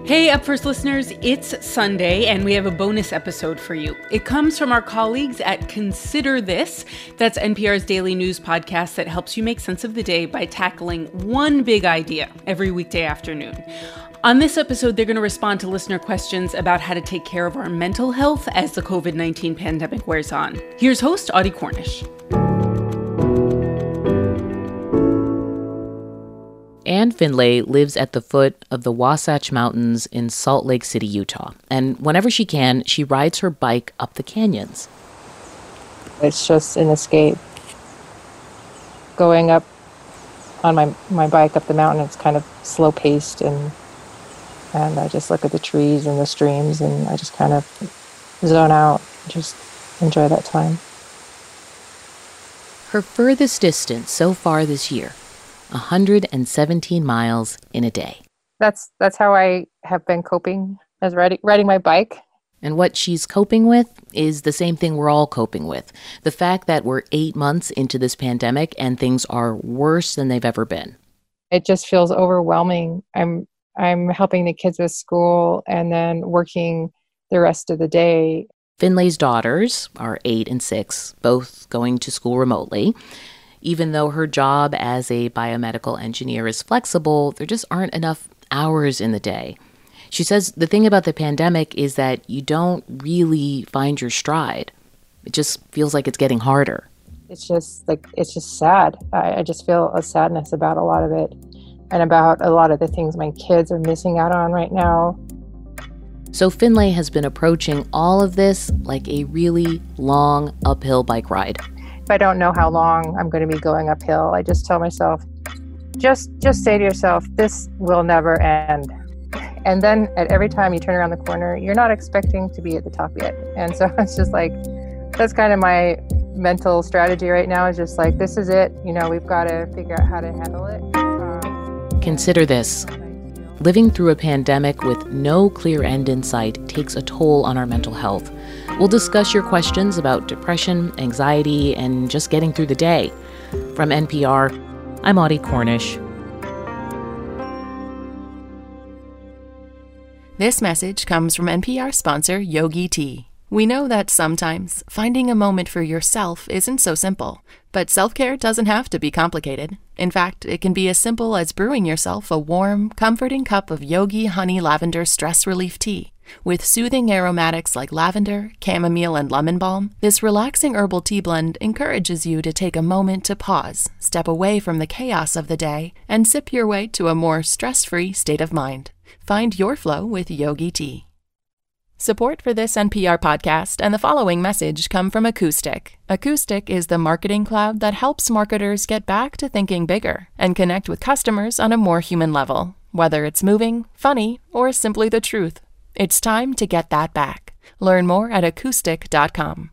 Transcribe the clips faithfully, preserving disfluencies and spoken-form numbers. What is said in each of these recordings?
Hey, Up First listeners, it's Sunday, and we have a bonus episode for you. It comes from our colleagues at Consider This. That's N P R's daily news podcast that helps you make sense of the day by tackling one big idea every weekday afternoon. On this episode, they're going to respond to listener questions about how to take care of our mental health as the covid nineteen pandemic wears on. Here's host Audie Cornish. Anne Finlay lives at the foot of the Wasatch Mountains in Salt Lake City, Utah. And whenever she can, she rides her bike up the canyons. It's just an escape. Going up on my, my bike up the mountain, it's kind of slow-paced, and and I just look at the trees and the streams, and I just kind of zone out, just enjoy that time. Her furthest distance so far this year, one hundred seventeen miles in a day. That's that's how I have been coping, as riding, riding my bike. And what she's coping with is the same thing we're all coping with. The fact that we're eight months into this pandemic and things are worse than they've ever been. It just feels overwhelming. I'm I'm helping the kids with school and then working the rest of the day. Finlay's daughters are eight and six, both going to school remotely. Even though her job as a biomedical engineer is flexible, there just aren't enough hours in the day. She says the thing about the pandemic is that you don't really find your stride. It just feels like it's getting harder. It's just like, it's just sad. I, I just feel a sadness about a lot of it and about a lot of the things my kids are missing out on right now. So Finlay has been approaching all of this like a really long uphill bike ride. If I don't know how long I'm going to be going uphill, I just tell myself, just just say to yourself, this will never end. And then at every time you turn around the corner, you're not expecting to be at the top yet. And so it's just like, that's kind of my mental strategy right now, is just like, this is it. You know, we've got to figure out how to handle it. Um, Consider this. Living through a pandemic with no clear end in sight takes a toll on our mental health. We'll discuss your questions about depression, anxiety, and just getting through the day. From N P R, I'm Audie Cornish. This message comes from N P R sponsor Yogi Tea. We know that sometimes finding a moment for yourself isn't so simple, but self-care doesn't have to be complicated. In fact, it can be as simple as brewing yourself a warm, comforting cup of Yogi Honey Lavender Stress Relief Tea. With soothing aromatics like lavender, chamomile, and lemon balm, this relaxing herbal tea blend encourages you to take a moment to pause, step away from the chaos of the day, and sip your way to a more stress-free state of mind. Find your flow with Yogi Tea. Support for this N P R podcast and the following message come from Acoustic. Acoustic is the marketing cloud that helps marketers get back to thinking bigger and connect with customers on a more human level. Whether it's moving, funny, or simply the truth, it's time to get that back. Learn more at acoustic dot com.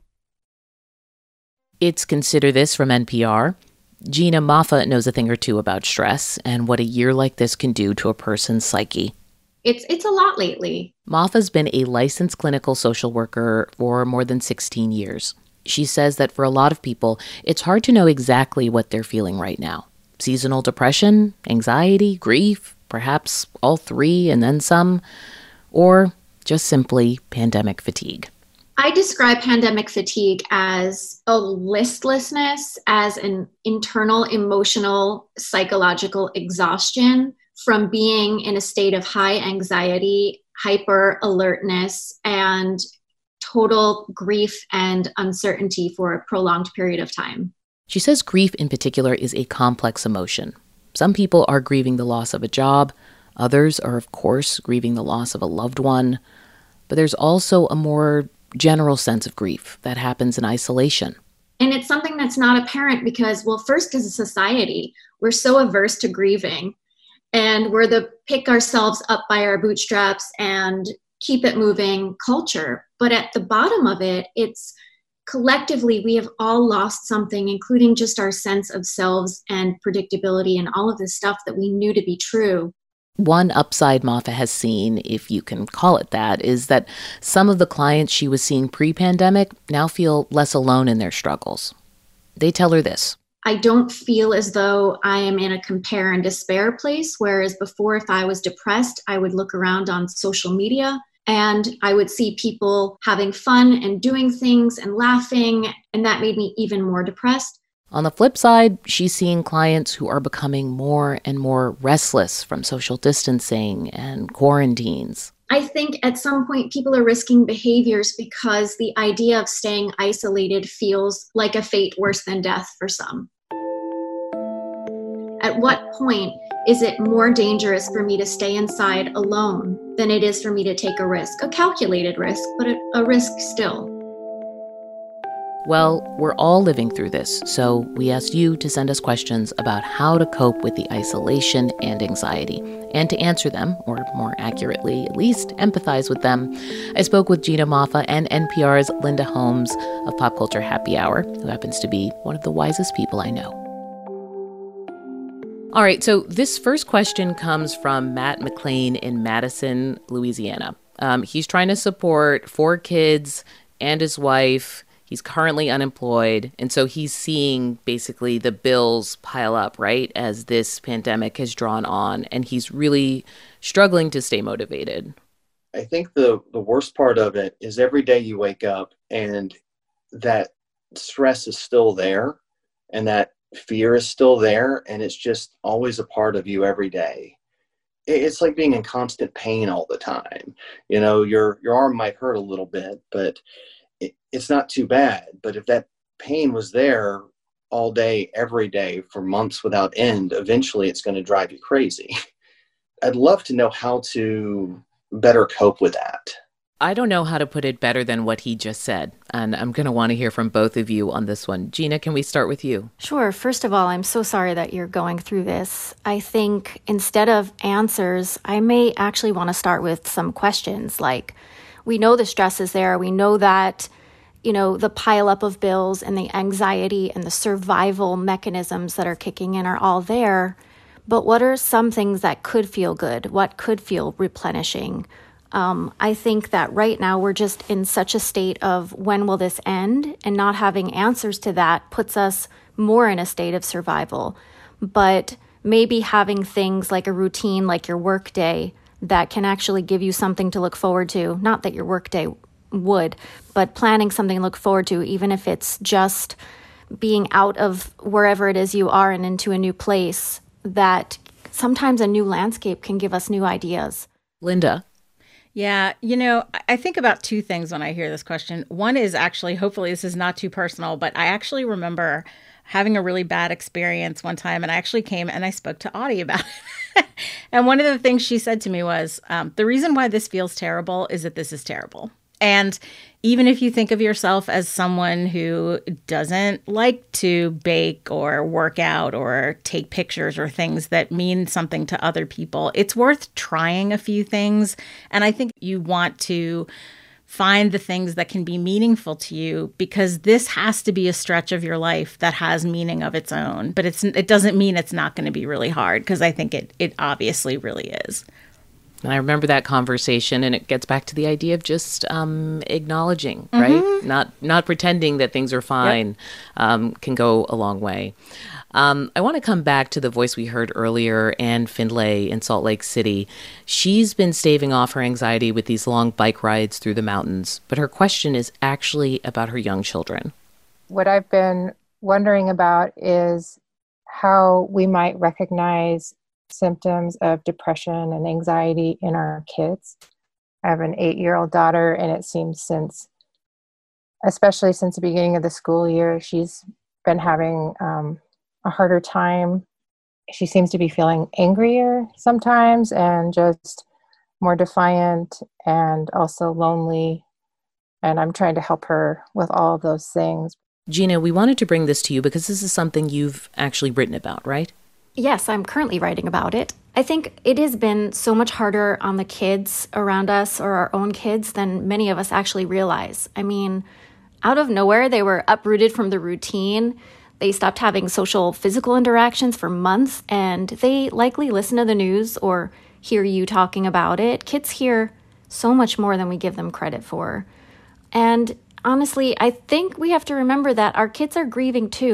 It's Consider This from N P R. Gina Moffa knows a thing or two about stress and what a year like this can do to a person's psyche. It's it's a lot lately. Moffa's been a licensed clinical social worker for more than sixteen years. She says that for a lot of people, it's hard to know exactly what they're feeling right now. Seasonal depression, anxiety, grief, perhaps all three and then some, or just simply pandemic fatigue. I describe pandemic fatigue as a listlessness, as an internal emotional, psychological exhaustion from being in a state of high anxiety, hyper alertness, and total grief and uncertainty for a prolonged period of time. She says grief in particular is a complex emotion. Some people are grieving the loss of a job. Others are, of course, grieving the loss of a loved one. But there's also a more general sense of grief that happens in isolation. And it's something that's not apparent because, well, first, as a society, we're so averse to grieving. And we're the pick ourselves up by our bootstraps and keep it moving culture. But at the bottom of it, it's collectively, we have all lost something, including just our sense of selves and predictability and all of the stuff that we knew to be true. One upside Moffa has seen, if you can call it that, is that some of the clients she was seeing pre-pandemic now feel less alone in their struggles. They tell her this. I don't feel as though I am in a compare and despair place, whereas before, if I was depressed, I would look around on social media and I would see people having fun and doing things and laughing, and that made me even more depressed. On the flip side, she's seeing clients who are becoming more and more restless from social distancing and quarantines. I think at some point people are risking behaviors because the idea of staying isolated feels like a fate worse than death for some. At what point is it more dangerous for me to stay inside alone than it is for me to take a risk? A calculated risk, but a, a risk still. Well, we're all living through this, so we asked you to send us questions about how to cope with the isolation and anxiety. And to answer them, or more accurately, at least empathize with them, I spoke with Gina Moffa and N P R's Linda Holmes of Pop Culture Happy Hour, who happens to be one of the wisest people I know. All right, so this first question comes from Matt McLean in Madison, Louisiana. Um, he's trying to support four kids and his wife. He's currently unemployed, and so he's seeing basically the bills pile up, right, as this pandemic has drawn on, and he's really struggling to stay motivated. I think the, the worst part of it is every day you wake up and that stress is still there, and that fear is still there, and it's just always a part of you every day. It's like being in constant pain all the time. You know, your your arm might hurt a little bit, but it, it's not too bad. But if that pain was there all day, every day, for months without end, eventually it's going to drive you crazy. I'd love to know how to better cope with that. I don't know how to put it better than what he just said, and I'm going to want to hear from both of you on this one. Gina, can we start with you? Sure. First of all, I'm so sorry that you're going through this. I think instead of answers, I may actually want to start with some questions. Like, we know the stress is there. We know that, you know, the pileup of bills and the anxiety and the survival mechanisms that are kicking in are all there. But what are some things that could feel good? What could feel replenishing? Um, I think that right now we're just in such a state of when will this end, and not having answers to that puts us more in a state of survival. But maybe having things like a routine, like your work day, that can actually give you something to look forward to. Not that your work day would, but planning something to look forward to, even if it's just being out of wherever it is you are and into a new place, that sometimes a new landscape can give us new ideas. Linda? Yeah, you know, I think about two things when I hear this question. One is actually, hopefully this is not too personal, but I actually remember having a really bad experience one time, and I actually came and I spoke to Audie about it. And one of the things she said to me was, um, the reason why this feels terrible is that this is terrible. And even if you think of yourself as someone who doesn't like to bake or work out or take pictures or things that mean something to other people, it's worth trying a few things. And I think you want to find the things that can be meaningful to you, because this has to be a stretch of your life that has meaning of its own. But it's it doesn't mean it's not going to be really hard, because I think it it obviously really is. And I remember that conversation, and it gets back to the idea of just um, acknowledging, mm-hmm. right? Not not pretending that things are fine. Yep. um, can go a long way. Um, I want to come back to the voice we heard earlier, Anne Findlay in Salt Lake City. She's been staving off her anxiety with these long bike rides through the mountains, but her question is actually about her young children. What I've been wondering about is how we might recognize symptoms of depression and anxiety in our kids. I have an eight-year-old daughter, and it seems since, especially since the beginning of the school year, she's been having um, a harder time. She seems to be feeling angrier sometimes and just more defiant and also lonely. And I'm trying to help her with all of those things. Gina, we wanted to bring this to you because this is something you've actually written about, right? Yes, I'm currently writing about it. I think it has been so much harder on the kids around us, or our own kids, than many of us actually realize. I mean, out of nowhere, they were uprooted from the routine. They stopped having social, physical interactions for months, and they likely listen to the news or hear you talking about it. Kids hear so much more than we give them credit for. And honestly, I think we have to remember that our kids are grieving too.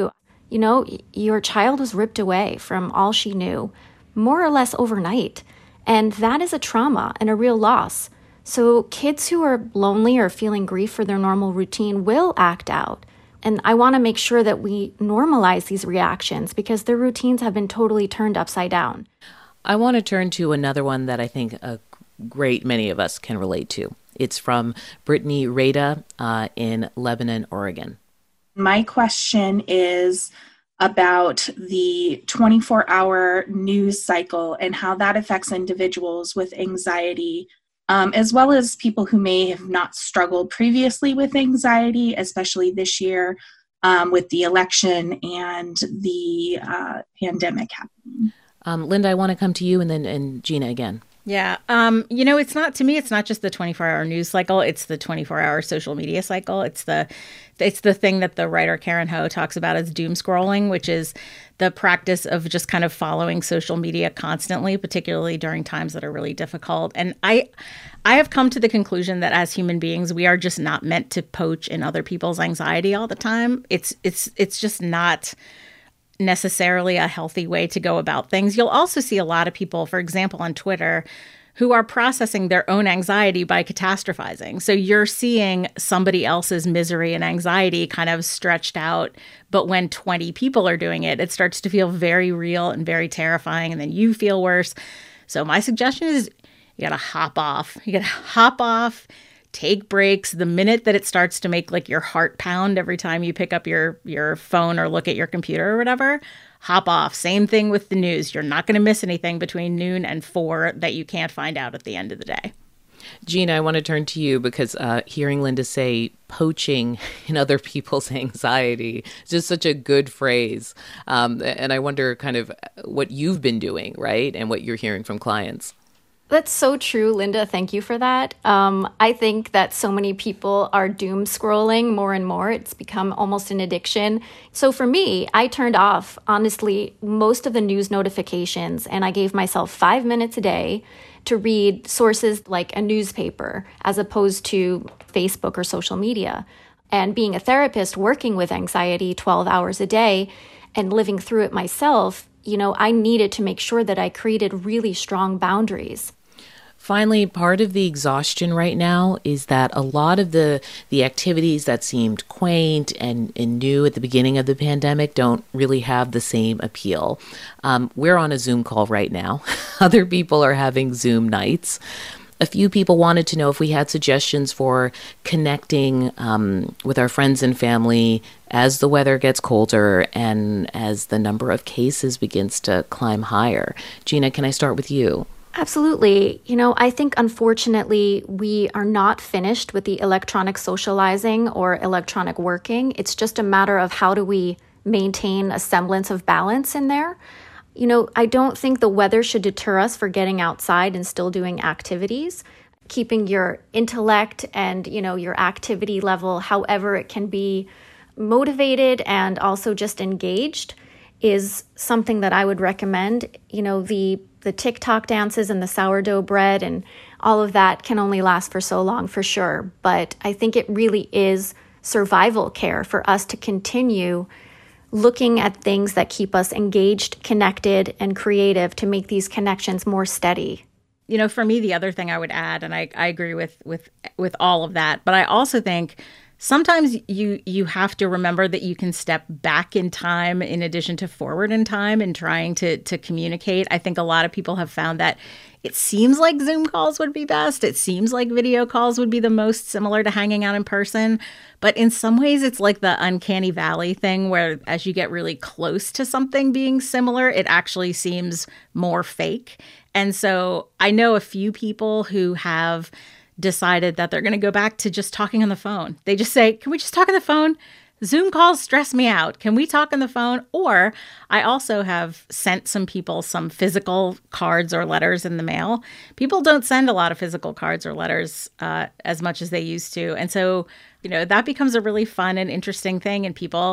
You know, your child was ripped away from all she knew, more or less overnight. And that is a trauma and a real loss. So kids who are lonely or feeling grief for their normal routine will act out. And I want to make sure that we normalize these reactions because their routines have been totally turned upside down. I want to turn to another one that I think a great many of us can relate to. It's from Brittany Rada uh, in Lebanon, Oregon. My question is about the twenty-four hour news cycle and how that affects individuals with anxiety, um, as well as people who may have not struggled previously with anxiety, especially this year um, with the election and the uh, pandemic happening. Um, Linda, I want to come to you and then and Gina again. Yeah. Um, you know, it's not, to me, it's not just the twenty-four hour news cycle. It's the twenty-four hour social media cycle. It's the, it's the thing that the writer Karen Ho talks about as doom scrolling, which is the practice of just kind of following social media constantly, particularly during times that are really difficult. And I, I have come to the conclusion that as human beings, we are just not meant to poach in other people's anxiety all the time. It's, it's, it's just not necessarily a healthy way to go about things. You'll also see a lot of people, for example, on Twitter, who are processing their own anxiety by catastrophizing. So you're seeing somebody else's misery and anxiety kind of stretched out. But when twenty people are doing it, it starts to feel very real and very terrifying. And then you feel worse. So my suggestion is you got to hop off. You got to hop off. Take breaks. The minute that it starts to make like your heart pound every time you pick up your, your phone or look at your computer or whatever, hop off. Same thing with the news. You're not going to miss anything between noon and four that you can't find out at the end of the day. Gina, I want to turn to you because uh, hearing Linda say poaching in other people's anxiety is just such a good phrase. Um, and I wonder kind of what you've been doing, right? And what you're hearing from clients. That's so true, Linda. Thank you for that. Um, I think that so many people are doom scrolling more and more. It's become almost an addiction. So for me, I turned off, honestly, most of the news notifications, and I gave myself five minutes a day to read sources like a newspaper as opposed to Facebook or social media. And being a therapist working with anxiety twelve hours a day and living through it myself, you know, I needed to make sure that I created really strong boundaries. Finally, part of the exhaustion right now is that a lot of the the activities that seemed quaint and, and new at the beginning of the pandemic don't really have the same appeal. Um, we're on a Zoom call right now. Other people are having Zoom nights. A few people wanted to know if we had suggestions for connecting um, with our friends and family as the weather gets colder and as the number of cases begins to climb higher. Gina, can I start with you? Absolutely. You know, I think unfortunately we are not finished with the electronic socializing or electronic working. It's just a matter of how do we maintain a semblance of balance in there. You know, I don't think the weather should deter us for getting outside and still doing activities. Keeping your intellect and, you know, your activity level, however it can be, motivated and also just engaged is something that I would recommend. You know, the the TikTok dances and the sourdough bread and all of that can only last for so long for sure. But I think it really is survival care for us to continue looking at things that keep us engaged, connected, and creative to make these connections more steady. You know, for me, the other thing I would add, and I, I agree with with with all of that, but I also think sometimes you you have to remember that you can step back in time in addition to forward in time in trying to to communicate. I think a lot of people have found that it seems like Zoom calls would be best. It seems like video calls would be the most similar to hanging out in person. But in some ways, it's like the uncanny valley thing where as you get really close to something being similar, it actually seems more fake. And so I know a few people who have decided that they're going to go back to just talking on the phone. They just say, can we just talk on the phone? Zoom calls stress me out. Can we talk on the phone? Or I also have sent some people some physical cards or letters in the mail. People don't send a lot of physical cards or letters uh, as much as they used to. And so, you know, that becomes a really fun and interesting thing. And people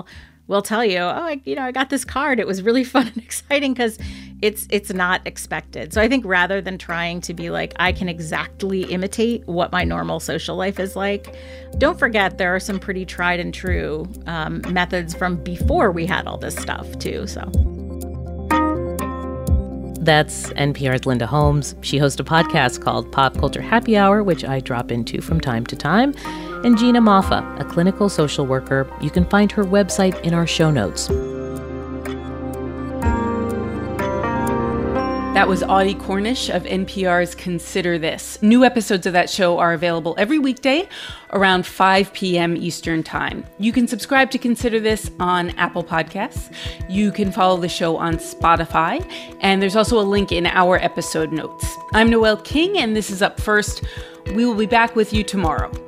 will tell you, oh, I, you know, I got this card. It was really fun and exciting because it's it's not expected. So I think rather than trying to be like, I can exactly imitate what my normal social life is like, don't forget there are some pretty tried and true um, methods from before we had all this stuff too. So. That's N P R's Linda Holmes. She hosts a podcast called Pop Culture Happy Hour, which I drop into from time to time. And Gina Moffa, a clinical social worker. You can find her website in our show notes. That was Audie Cornish of N P R's Consider This. New episodes of that show are available every weekday around five p.m. Eastern Time. You can subscribe to Consider This on Apple Podcasts. You can follow the show on Spotify. And there's also a link in our episode notes. I'm Noelle King, and this is Up First. We will be back with you tomorrow.